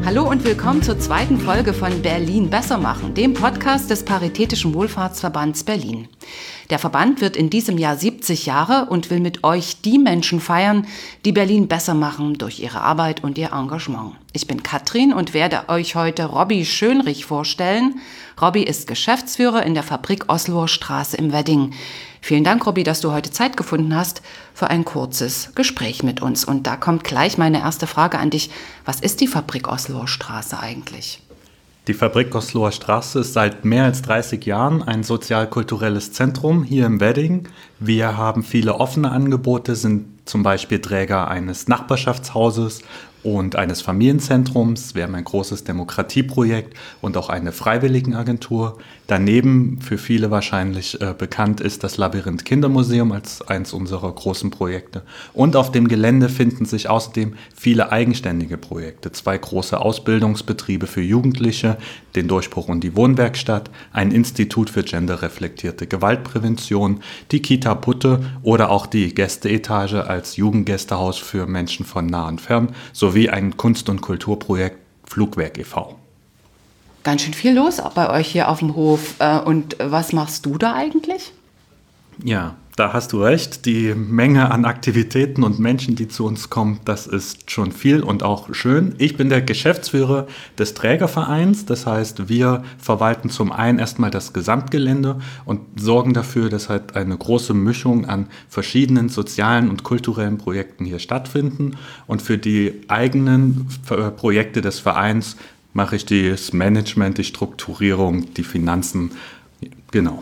Hallo und willkommen zur zweiten Folge von Berlin besser machen, dem Podcast des Paritätischen Wohlfahrtsverbands Berlin. Der Verband wird in diesem Jahr 70 Jahre und will mit euch die Menschen feiern, die Berlin besser machen durch ihre Arbeit und ihr Engagement. Ich bin Katrin und werde euch heute Robby Schönrich vorstellen. Robby ist Geschäftsführer in der Fabrik Osloer Straße im Wedding. Vielen Dank, Robby, dass du heute Zeit gefunden hast für ein kurzes Gespräch mit uns. Und da kommt gleich meine erste Frage an dich. Was ist die Fabrik Osloer Straße eigentlich? Die Fabrik Osloer Straße ist seit mehr als 30 Jahren ein sozial-kulturelles Zentrum hier im Wedding. Wir haben viele offene Angebote, sind zum Beispiel Träger eines Nachbarschaftshauses und eines Familienzentrums. Wir haben ein großes Demokratieprojekt und auch eine Freiwilligenagentur. Daneben, für viele wahrscheinlich bekannt, ist das Labyrinth Kindermuseum als eines unserer großen Projekte. Und auf dem Gelände finden sich außerdem viele eigenständige Projekte. 2 große Ausbildungsbetriebe für Jugendliche, den Durchbruch und die Wohnwerkstatt, ein Institut für genderreflektierte Gewaltprävention, die Kita Putte oder auch die Gästeetage als Jugendgästehaus für Menschen von nah und fern, sowie ein Kunst- und Kulturprojekt Flugwerk e.V. Ganz schön viel los bei euch hier auf dem Hof. Und was machst du da eigentlich? Ja, da hast du recht. Die Menge an Aktivitäten und Menschen, die zu uns kommen, das ist schon viel und auch schön. Ich bin der Geschäftsführer des Trägervereins. Das heißt, wir verwalten zum einen erstmal das Gesamtgelände und sorgen dafür, dass halt eine große Mischung an verschiedenen sozialen und kulturellen Projekten hier stattfinden. Und für die eigenen Projekte des Vereins mache ich das Management, die Strukturierung, die Finanzen, genau.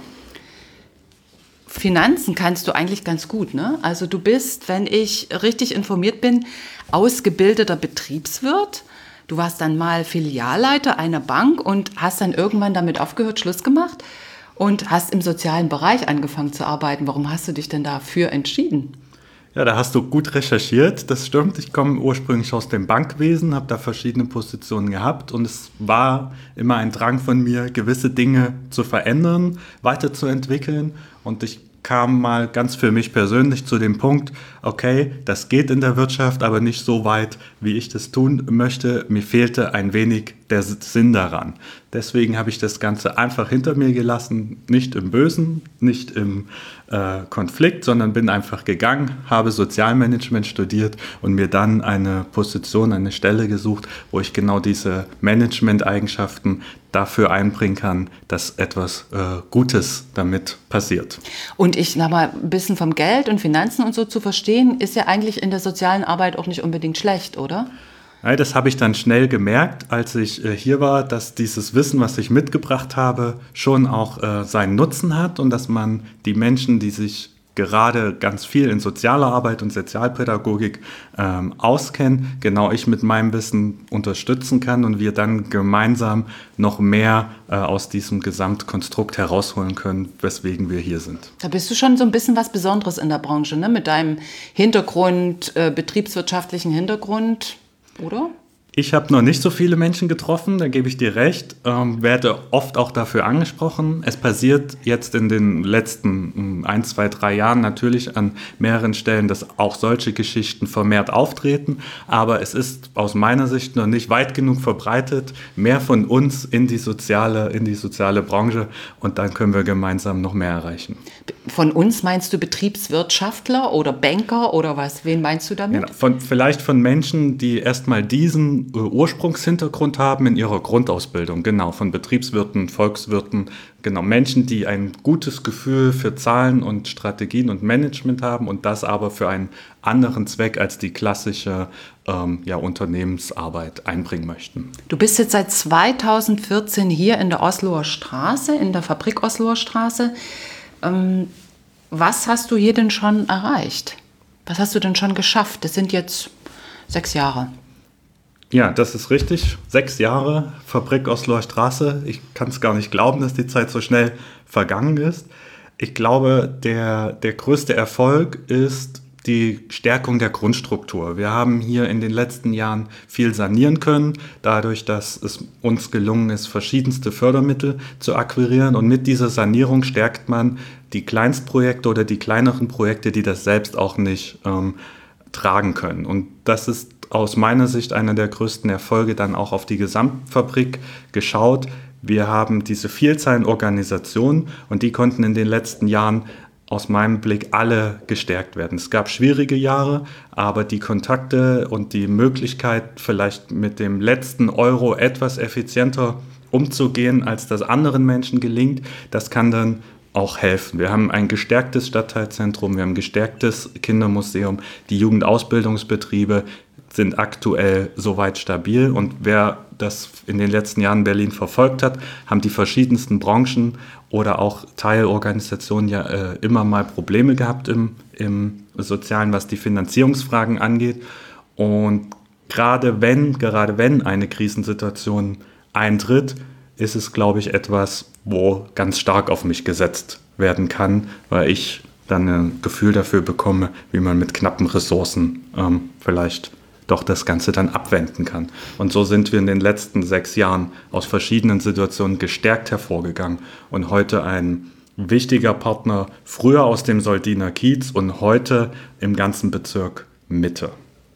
Finanzen kannst du eigentlich ganz gut, ne? Also du bist, wenn ich richtig informiert bin, ausgebildeter Betriebswirt. Du warst dann mal Filialleiter einer Bank und hast dann irgendwann damit aufgehört, Schluss gemacht und hast im sozialen Bereich angefangen zu arbeiten. Warum hast du dich denn dafür entschieden? Ja, da hast du gut recherchiert, das stimmt. Ich komme ursprünglich aus dem Bankwesen, habe da verschiedene Positionen gehabt und es war immer ein Drang von mir, gewisse Dinge zu verändern, weiterzuentwickeln, und ich kam mal ganz für mich persönlich zu dem Punkt, okay, das geht in der Wirtschaft, aber nicht so weit, wie ich das tun möchte. Mir fehlte ein wenig der Sinn daran. Deswegen habe ich das Ganze einfach hinter mir gelassen, nicht im Bösen, nicht im Konflikt, sondern bin einfach gegangen, habe Sozialmanagement studiert und mir dann eine Position, eine Stelle gesucht, wo ich genau diese Management-Eigenschaften dafür einbringen kann, dass etwas Gutes damit passiert. Und ich sag mal, ein bisschen vom Geld und Finanzen und so zu verstehen, ist ja eigentlich in der sozialen Arbeit auch nicht unbedingt schlecht, oder? Ja, das habe ich dann schnell gemerkt, als ich hier war, dass dieses Wissen, was ich mitgebracht habe, schon auch seinen Nutzen hat und dass man die Menschen, die sich gerade ganz viel in sozialer Arbeit und Sozialpädagogik auskennen, genau ich mit meinem Wissen unterstützen kann und wir dann gemeinsam noch mehr aus diesem Gesamtkonstrukt herausholen können, weswegen wir hier sind. Da bist du schon so ein bisschen was Besonderes in der Branche, ne? Mit deinem Hintergrund, betriebswirtschaftlichen Hintergrund, oder? Ich habe noch nicht so viele Menschen getroffen, da gebe ich dir recht, werde oft auch dafür angesprochen. Es passiert jetzt in den letzten 1, 2, 3 Jahren natürlich an mehreren Stellen, dass auch solche Geschichten vermehrt auftreten, aber es ist aus meiner Sicht noch nicht weit genug verbreitet, mehr von uns in die soziale Branche, und dann können wir gemeinsam noch mehr erreichen. Von uns meinst du Betriebswirtschaftler oder Banker oder was? Wen meinst du damit? Genau, vielleicht von Menschen, die erstmal diesen Ursprungshintergrund haben in ihrer Grundausbildung, genau, von Betriebswirten, Volkswirten, genau, Menschen, die ein gutes Gefühl für Zahlen und Strategien und Management haben und das aber für einen anderen Zweck als die klassische Unternehmensarbeit einbringen möchten. Du bist jetzt seit 2014 hier in der Osloer Straße, in der Fabrik Osloer Straße. Was hast du hier denn schon erreicht? Was hast du denn schon geschafft? Das sind jetzt 6 Jahre. Ja, das ist richtig. 6 Jahre Fabrik Osloer Straße. Ich kann es gar nicht glauben, dass die Zeit so schnell vergangen ist. Ich glaube, der größte Erfolg ist die Stärkung der Grundstruktur. Wir haben hier in den letzten Jahren viel sanieren können, dadurch, dass es uns gelungen ist, verschiedenste Fördermittel zu akquirieren. Und mit dieser Sanierung stärkt man die Kleinstprojekte oder die kleineren Projekte, die das selbst auch nicht tragen können. Und das ist aus meiner Sicht einer der größten Erfolge, dann auch auf die Gesamtfabrik geschaut. Wir haben diese Vielzahl an Organisationen und die konnten in den letzten Jahren aus meinem Blick alle gestärkt werden. Es gab schwierige Jahre, aber die Kontakte und die Möglichkeit, vielleicht mit dem letzten Euro etwas effizienter umzugehen, als das anderen Menschen gelingt, das kann dann auch helfen. Wir haben ein gestärktes Stadtteilzentrum, wir haben ein gestärktes Kindermuseum, die Jugendausbildungsbetriebe sind aktuell soweit stabil und wer das in den letzten Jahren in Berlin verfolgt hat, haben die verschiedensten Branchen oder auch Teilorganisationen ja immer mal Probleme gehabt im Sozialen, was die Finanzierungsfragen angeht. Und gerade wenn eine Krisensituation eintritt, ist es, glaube ich, etwas, wo ganz stark auf mich gesetzt werden kann, weil ich dann ein Gefühl dafür bekomme, wie man mit knappen Ressourcen vielleicht doch das Ganze dann abwenden kann. Und so sind wir in den letzten 6 Jahren aus verschiedenen Situationen gestärkt hervorgegangen und heute ein wichtiger Partner, früher aus dem Soldiner Kiez und heute im ganzen Bezirk Mitte.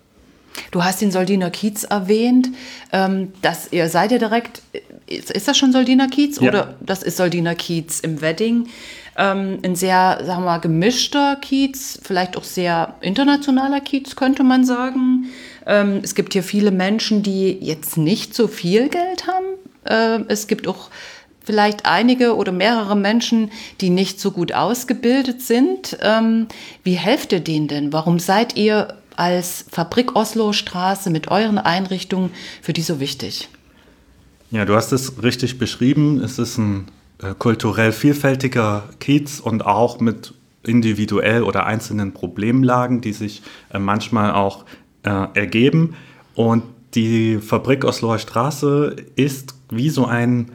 Du hast den Soldiner Kiez erwähnt. Seid ihr direkt, ist das schon Soldiner Kiez? Ja. Oder das ist Soldiner Kiez im Wedding? Ein sehr, sagen wir mal, gemischter Kiez, vielleicht auch sehr internationaler Kiez, könnte man sagen. Es gibt hier viele Menschen, die jetzt nicht so viel Geld haben. Es gibt auch vielleicht einige oder mehrere Menschen, die nicht so gut ausgebildet sind. Wie helft ihr denen denn? Warum seid ihr als Fabrik Osloer Straße mit euren Einrichtungen für die so wichtig? Ja, du hast es richtig beschrieben. Es ist ein kulturell vielfältiger Kiez und auch mit individuell oder einzelnen Problemlagen, die sich manchmal auch ergeben. Und die Fabrik Osloer Straße ist wie so ein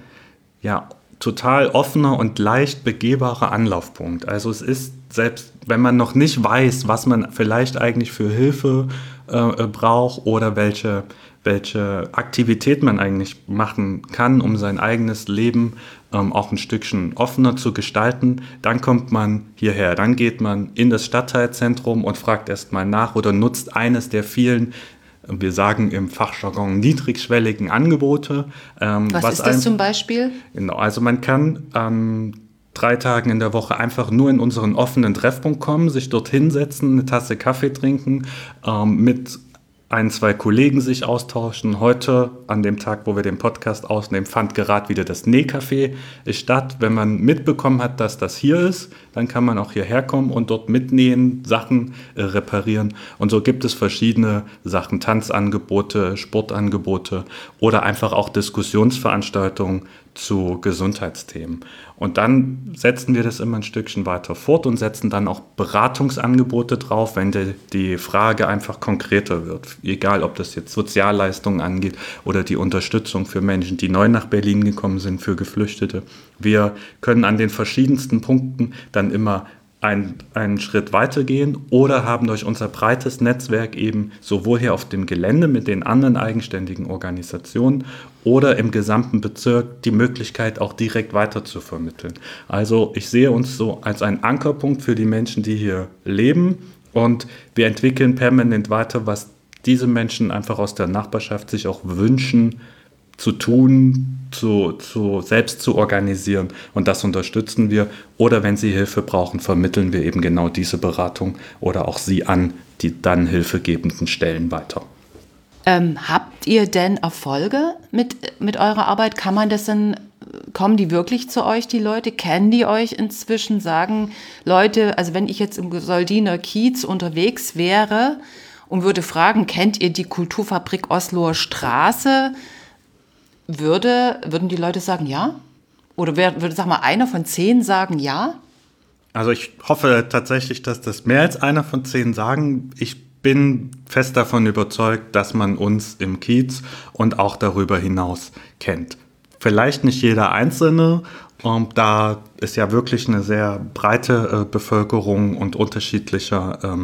total offener und leicht begehbarer Anlaufpunkt. Also es ist, selbst wenn man noch nicht weiß, was man vielleicht eigentlich für Hilfe braucht oder welche Aktivität man eigentlich machen kann, um sein eigenes Leben auch ein Stückchen offener zu gestalten, dann kommt man hierher. Dann geht man in das Stadtteilzentrum und fragt erstmal nach oder nutzt eines der vielen, wir sagen im Fachjargon, niedrigschwelligen Angebote. Was ist das zum Beispiel? Genau, also man kann an 3 Tagen in der Woche einfach nur in unseren offenen Treffpunkt kommen, sich dort hinsetzen, eine Tasse Kaffee trinken, mit 1, 2 Kollegen sich austauschen. Heute, an dem Tag, wo wir den Podcast aufnehmen, fand gerade wieder das Nähcafé statt. Wenn man mitbekommen hat, dass das hier ist, dann kann man auch hierher kommen und dort mitnähen, Sachen reparieren. Und so gibt es verschiedene Sachen, Tanzangebote, Sportangebote oder einfach auch Diskussionsveranstaltungen zu Gesundheitsthemen. Und dann setzen wir das immer ein Stückchen weiter fort und setzen dann auch Beratungsangebote drauf, wenn die Frage einfach konkreter wird. Egal, ob das jetzt Sozialleistungen angeht oder die Unterstützung für Menschen, die neu nach Berlin gekommen sind, für Geflüchtete. Wir können an den verschiedensten Punkten dann immer einen Schritt weitergehen oder haben durch unser breites Netzwerk eben sowohl hier auf dem Gelände mit den anderen eigenständigen Organisationen oder im gesamten Bezirk die Möglichkeit, auch direkt weiter zu vermitteln. Also ich sehe uns so als einen Ankerpunkt für die Menschen, die hier leben, und wir entwickeln permanent weiter, was diese Menschen einfach aus der Nachbarschaft sich auch wünschen, zu tun, selbst zu organisieren, und das unterstützen wir. Oder wenn Sie Hilfe brauchen, vermitteln wir eben genau diese Beratung oder auch Sie an die dann hilfegebenden Stellen weiter. Habt ihr denn Erfolge mit eurer Arbeit? Kann man das denn, kommen die wirklich zu euch, die Leute? Kennen die euch inzwischen? Sagen Leute, also wenn ich jetzt im Soldiner Kiez unterwegs wäre und würde fragen, kennt ihr die Kulturfabrik Osloer Straße? Würden die Leute sagen ja? Oder würde, sag mal, einer von 10 sagen ja? Also ich hoffe tatsächlich, dass das mehr als einer von 10 sagen. Ich bin fest davon überzeugt, dass man uns im Kiez und auch darüber hinaus kennt. Vielleicht nicht jeder Einzelne, da es ja wirklich eine sehr breite Bevölkerung und unterschiedlicher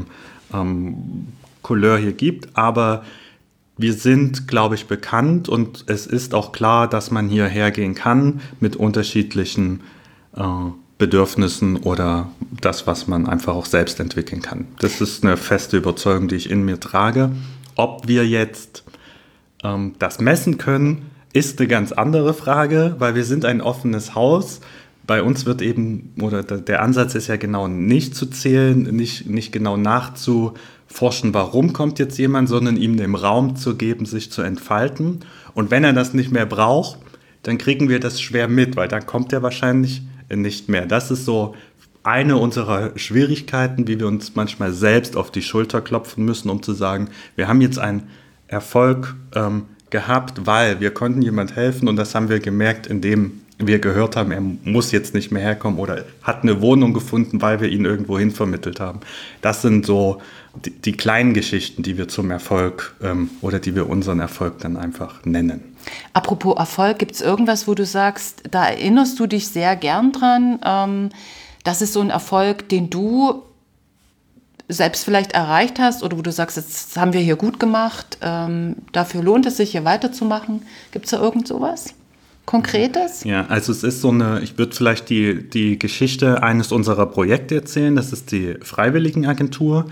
Couleur hier gibt, aber wir sind, glaube ich, bekannt, und es ist auch klar, dass man hierher gehen kann mit unterschiedlichen Bedürfnissen oder das, was man einfach auch selbst entwickeln kann. Das ist eine feste Überzeugung, die ich in mir trage. Ob wir jetzt das messen können, ist eine ganz andere Frage, weil wir sind ein offenes Haus. Bei uns wird eben, oder der Ansatz ist ja genau nicht zu zählen, nicht genau nachzuforschen, warum kommt jetzt jemand, sondern ihm den Raum zu geben, sich zu entfalten. Und wenn er das nicht mehr braucht, dann kriegen wir das schwer mit, weil dann kommt er wahrscheinlich nicht mehr. Das ist so eine unserer Schwierigkeiten, wie wir uns manchmal selbst auf die Schulter klopfen müssen, um zu sagen, wir haben jetzt einen Erfolg gehabt, weil wir konnten jemand helfen und das haben wir gemerkt, indem wir gehört haben, er muss jetzt nicht mehr herkommen oder hat eine Wohnung gefunden, weil wir ihn irgendwo hin vermittelt haben. Das sind so die kleinen Geschichten, die wir zum Erfolg oder die wir unseren Erfolg dann einfach nennen. Apropos Erfolg, gibt es irgendwas, wo du sagst, da erinnerst du dich sehr gern dran? Das ist so ein Erfolg, den du selbst vielleicht erreicht hast oder wo du sagst, jetzt haben wir hier gut gemacht, dafür lohnt es sich, hier weiterzumachen. Gibt es da irgend sowas Konkretes? Ja, also es ist so ich würde vielleicht die Geschichte eines unserer Projekte erzählen, das ist die Freiwilligenagentur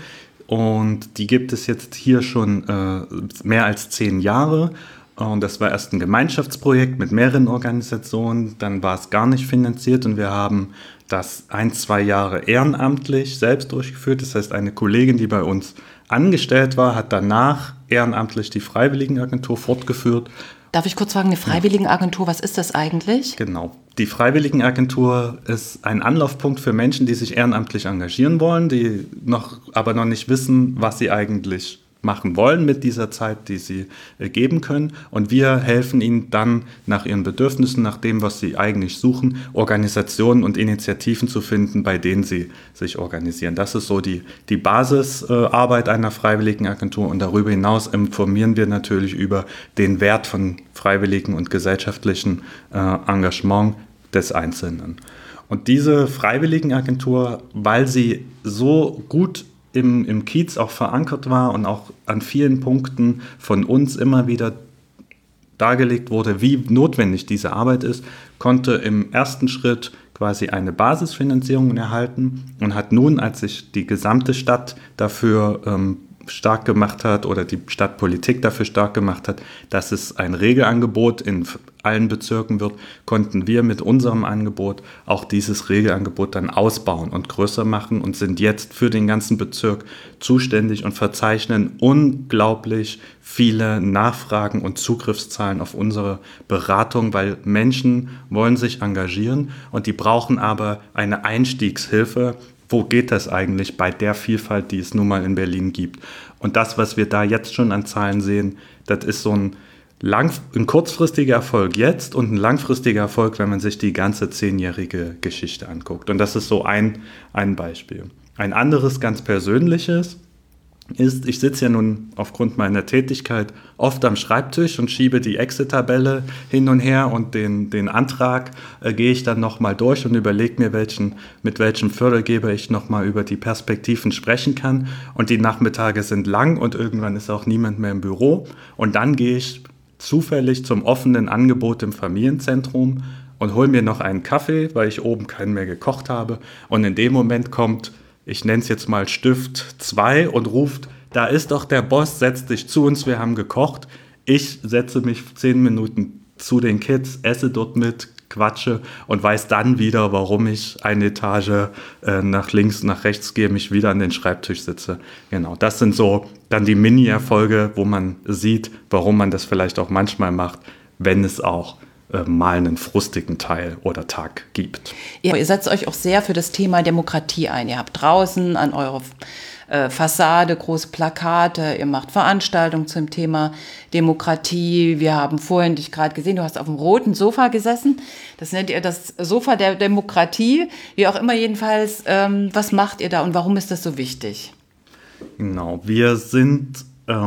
und die gibt es jetzt hier schon mehr als 10 Jahre. Und das war erst ein Gemeinschaftsprojekt mit mehreren Organisationen, dann war es gar nicht finanziert und wir haben das 1-2 Jahre ehrenamtlich selbst durchgeführt. Das heißt, eine Kollegin, die bei uns angestellt war, hat danach ehrenamtlich die Freiwilligenagentur fortgeführt. Darf ich kurz fragen, eine Freiwilligenagentur, was ist das eigentlich? Genau. Die Freiwilligenagentur ist ein Anlaufpunkt für Menschen, die sich ehrenamtlich engagieren wollen, die aber noch nicht wissen, was sie eigentlich machen wollen mit dieser Zeit, die sie geben können. Und wir helfen ihnen dann nach ihren Bedürfnissen, nach dem, was sie eigentlich suchen, Organisationen und Initiativen zu finden, bei denen sie sich organisieren. Das ist so die Basisarbeit einer Freiwilligenagentur. Und darüber hinaus informieren wir natürlich über den Wert von freiwilligen und gesellschaftlichen Engagement des Einzelnen. Und diese Freiwilligenagentur, weil sie so gut im Kiez auch verankert war und auch an vielen Punkten von uns immer wieder dargelegt wurde, wie notwendig diese Arbeit ist, konnte im ersten Schritt quasi eine Basisfinanzierung erhalten und hat nun, als sich die gesamte Stadt dafür stark gemacht hat oder die Stadtpolitik dafür stark gemacht hat, dass es ein Regelangebot in allen Bezirken wird, konnten wir mit unserem Angebot auch dieses Regelangebot dann ausbauen und größer machen und sind jetzt für den ganzen Bezirk zuständig und verzeichnen unglaublich viele Nachfragen und Zugriffszahlen auf unsere Beratung, weil Menschen wollen sich engagieren und die brauchen aber eine Einstiegshilfe. Wo geht das eigentlich bei der Vielfalt, die es nun mal in Berlin gibt? Und das, was wir da jetzt schon an Zahlen sehen, das ist so ein kurzfristiger Erfolg jetzt und ein langfristiger Erfolg, wenn man sich die ganze 10-jährige Geschichte anguckt. Und das ist so ein Beispiel. Ein anderes ganz persönliches ist, ich sitze ja nun aufgrund meiner Tätigkeit oft am Schreibtisch und schiebe die Excel-Tabelle hin und her und den Antrag gehe ich dann nochmal durch und überlege mir, mit welchem Fördergeber ich nochmal über die Perspektiven sprechen kann. Und die Nachmittage sind lang und irgendwann ist auch niemand mehr im Büro. Und dann gehe ich zufällig zum offenen Angebot im Familienzentrum und hole mir noch einen Kaffee, weil ich oben keinen mehr gekocht habe. Und in dem Moment kommt, ich nenne es jetzt mal Stift 2 und ruft, da ist doch der Boss, setz dich zu uns, wir haben gekocht. Ich setze mich 10 Minuten zu den Kids, esse dort mit, quatsche und weiß dann wieder, warum ich eine Etage nach links, nach rechts gehe, mich wieder an den Schreibtisch sitze. Genau, das sind so dann die Mini-Erfolge, wo man sieht, warum man das vielleicht auch manchmal macht, wenn es auch mal einen frustigen Teil oder Tag gibt. Ihr setzt euch auch sehr für das Thema Demokratie ein. Ihr habt draußen an eurer Fassade große Plakate, ihr macht Veranstaltungen zum Thema Demokratie. Wir haben vorhin dich gerade gesehen, du hast auf dem roten Sofa gesessen. Das nennt ihr das Sofa der Demokratie. Wie auch immer jedenfalls, was macht ihr da und warum ist das so wichtig? Genau, wir sind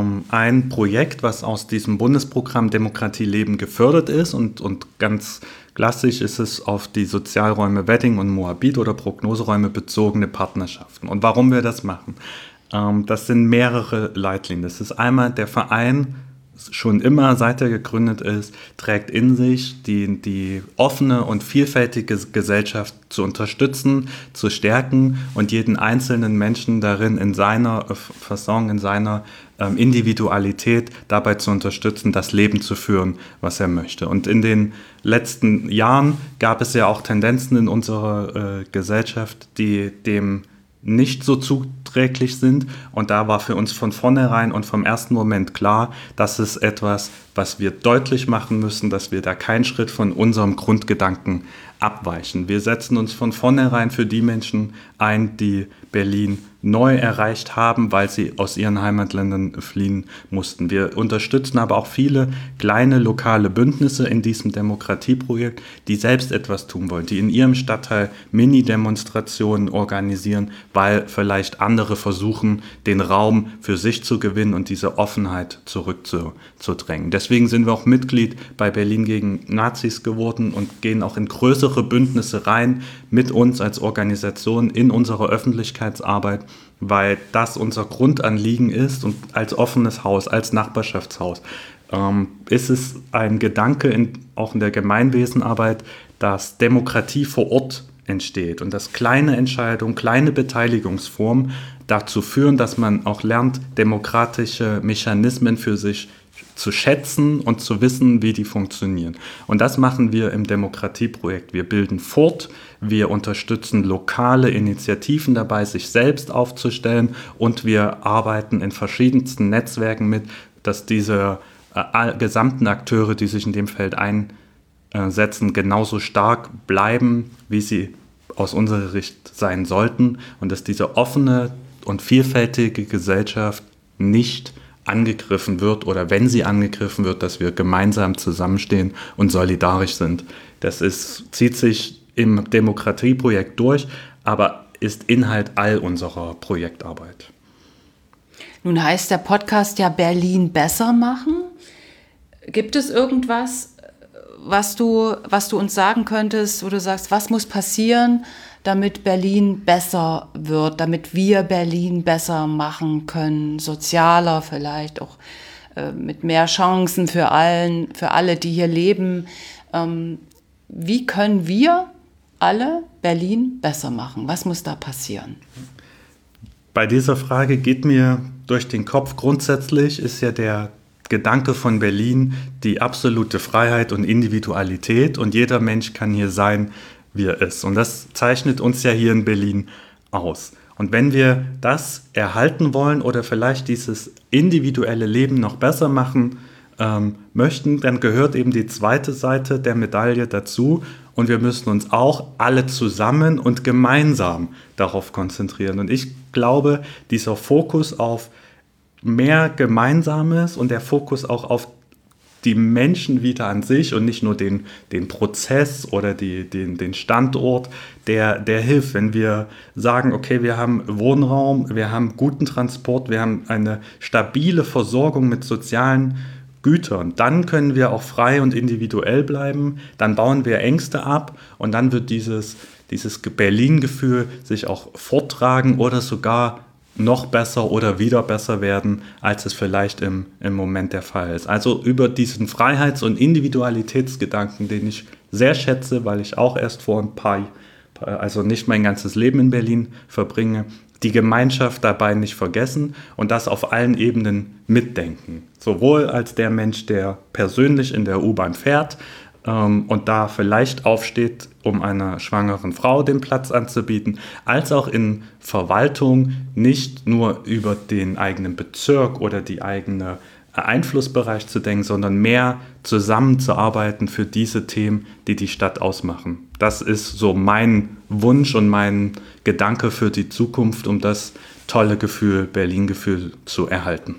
ein Projekt, was aus diesem Bundesprogramm Demokratie leben gefördert ist und ganz klassisch ist es auf die Sozialräume Wedding und Moabit oder Prognoseräume bezogene Partnerschaften. Und warum wir das machen? Das sind mehrere Leitlinien. Das ist einmal der Verein schon immer, seit er gegründet ist, trägt in sich, die offene und vielfältige Gesellschaft zu unterstützen, zu stärken und jeden einzelnen Menschen darin in seiner Fasson, in seiner Individualität dabei zu unterstützen, das Leben zu führen, was er möchte. Und in den letzten Jahren gab es ja auch Tendenzen in unserer Gesellschaft, die dem nicht so zuträglich sind. Und da war für uns von vornherein und vom ersten Moment klar, das ist etwas, was wir deutlich machen müssen, dass wir da keinen Schritt von unserem Grundgedanken abweichen. Wir setzen uns von vornherein für die Menschen ein, die Berlin neu erreicht haben, weil sie aus ihren Heimatländern fliehen mussten. Wir unterstützen aber auch viele kleine lokale Bündnisse in diesem Demokratieprojekt, die selbst etwas tun wollen, die in ihrem Stadtteil Mini-Demonstrationen organisieren, weil vielleicht andere versuchen, den Raum für sich zu gewinnen und diese Offenheit zurückzudrängen. Deswegen sind wir auch Mitglied bei Berlin gegen Nazis geworden und gehen auch in größere Bündnisse rein mit uns als Organisation in unserer Öffentlichkeitsarbeit, weil das unser Grundanliegen ist und als offenes Haus, als Nachbarschaftshaus ist es ein Gedanke auch in der Gemeinwesenarbeit, dass Demokratie vor Ort entsteht und dass kleine Entscheidungen, kleine Beteiligungsformen dazu führen, dass man auch lernt, demokratische Mechanismen für sich zu schätzen und zu wissen, wie die funktionieren. Und das machen wir im Demokratieprojekt. Wir bilden fort, wir unterstützen lokale Initiativen dabei, sich selbst aufzustellen und wir arbeiten in verschiedensten Netzwerken mit, dass diese gesamten Akteure, die sich in dem Feld einsetzen, genauso stark bleiben, wie sie aus unserer Sicht sein sollten und dass diese offene und vielfältige Gesellschaft nicht angegriffen wird oder wenn sie angegriffen wird, dass wir gemeinsam zusammenstehen und solidarisch sind. Das zieht sich im Demokratieprojekt durch, aber ist Inhalt all unserer Projektarbeit. Nun heißt der Podcast ja Berlin besser machen. Gibt es irgendwas, was du uns sagen könntest, wo du sagst, was muss passieren, damit Berlin besser wird, damit wir Berlin besser machen können, sozialer vielleicht, auch mit mehr Chancen für alle, die hier leben. Wie können wir alle Berlin besser machen? Was muss da passieren? Bei dieser Frage geht mir durch den Kopf, grundsätzlich ist ja der Gedanke von Berlin die absolute Freiheit und Individualität und jeder Mensch kann hier sein, wie er ist. Und das zeichnet uns ja hier in Berlin aus. Und wenn wir das erhalten wollen oder vielleicht dieses individuelle Leben noch besser machen möchten, dann gehört eben die zweite Seite der Medaille dazu. Und wir müssen uns auch alle zusammen und gemeinsam darauf konzentrieren. Und ich glaube, dieser Fokus auf mehr Gemeinsames und der Fokus auch auf die Menschen wieder an sich und nicht nur den Prozess oder den Standort, der hilft, wenn wir sagen, okay, wir haben Wohnraum, wir haben guten Transport, wir haben eine stabile Versorgung mit sozialen Gütern, dann können wir auch frei und individuell bleiben, dann bauen wir Ängste ab und dann wird dieses Berlin-Gefühl sich auch forttragen oder sogar noch besser oder wieder besser werden, als es vielleicht im Moment der Fall ist. Also über diesen Freiheits- und Individualitätsgedanken, den ich sehr schätze, weil ich auch erst vor also nicht mein ganzes Leben in Berlin verbringe, die Gemeinschaft dabei nicht vergessen und das auf allen Ebenen mitdenken. Sowohl als der Mensch, der persönlich in der U-Bahn fährt, und da vielleicht aufsteht, um einer schwangeren Frau den Platz anzubieten, als auch in Verwaltung nicht nur über den eigenen Bezirk oder die eigene Einflussbereich zu denken, sondern mehr zusammenzuarbeiten für diese Themen, die die Stadt ausmachen. Das ist so mein Wunsch und mein Gedanke für die Zukunft, um das tolle Gefühl, Berlin-Gefühl zu erhalten.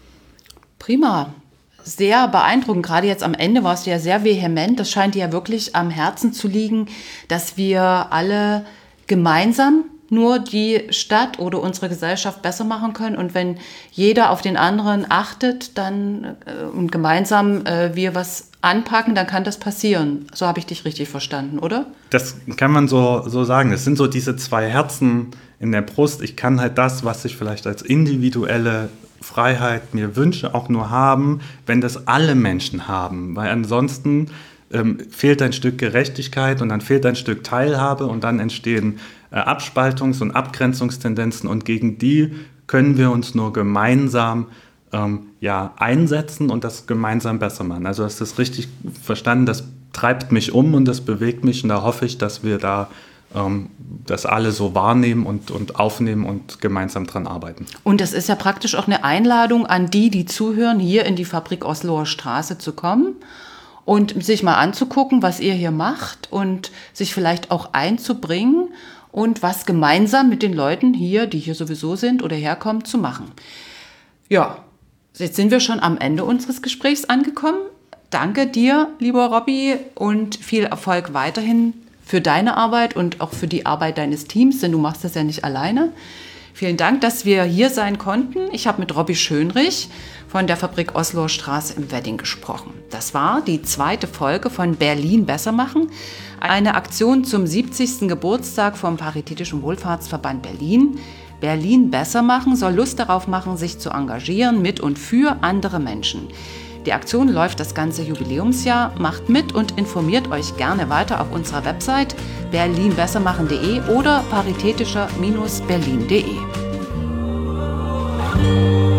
Prima. Sehr beeindruckend. Gerade jetzt am Ende warst du ja sehr vehement. Das scheint dir ja wirklich am Herzen zu liegen, dass wir alle gemeinsam nur die Stadt oder unsere Gesellschaft besser machen können. Und wenn jeder auf den anderen achtet dann und gemeinsam wir was anpacken, dann kann das passieren. So habe ich dich richtig verstanden, oder? Das kann man so sagen. Es sind so diese zwei Herzen in der Brust. Ich kann halt das, was ich vielleicht als individuelle Freiheit mir wünsche, auch nur haben, wenn das alle Menschen haben. Weil ansonsten fehlt ein Stück Gerechtigkeit und dann fehlt ein Stück Teilhabe und dann entstehen Abspaltungs- und Abgrenzungstendenzen und gegen die können wir uns nur gemeinsam einsetzen und das gemeinsam besser machen. Also hast du das richtig verstanden, das treibt mich um und das bewegt mich und da hoffe ich, dass wir da das alle so wahrnehmen und aufnehmen und gemeinsam dran arbeiten. Und es ist ja praktisch auch eine Einladung an die zuhören, hier in die Fabrik Osloer Straße zu kommen und sich mal anzugucken, was ihr hier macht und sich vielleicht auch einzubringen und was gemeinsam mit den Leuten hier, die hier sowieso sind oder herkommen, zu machen. Ja, jetzt sind wir schon am Ende unseres Gesprächs angekommen. Danke dir, lieber Robby, und viel Erfolg weiterhin für deine Arbeit und auch für die Arbeit deines Teams, denn du machst das ja nicht alleine. Vielen Dank, dass wir hier sein konnten. Ich habe mit Robby Schönrich von der Fabrik Osloer Straße im Wedding gesprochen. Das war die 2. Folge von Berlin besser machen, eine Aktion zum 70. Geburtstag vom Paritätischen Wohlfahrtsverband Berlin. Berlin besser machen soll Lust darauf machen, sich zu engagieren mit und für andere Menschen. Die Aktion läuft das ganze Jubiläumsjahr. Macht mit und informiert euch gerne weiter auf unserer Website berlinbessermachen.de oder paritätischer-berlin.de.